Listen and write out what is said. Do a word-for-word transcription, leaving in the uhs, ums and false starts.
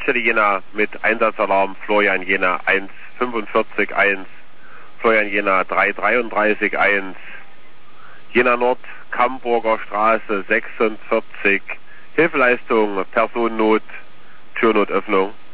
Leitstelle Jena mit Einsatzalarm Florian Jena eins fünfundvierzig eins, Florian Jena drei dreiunddreißig eins, Jena Nord, Kamburger Straße sechsundvierzig, Hilfeleistung, Personennot, Türnotöffnung.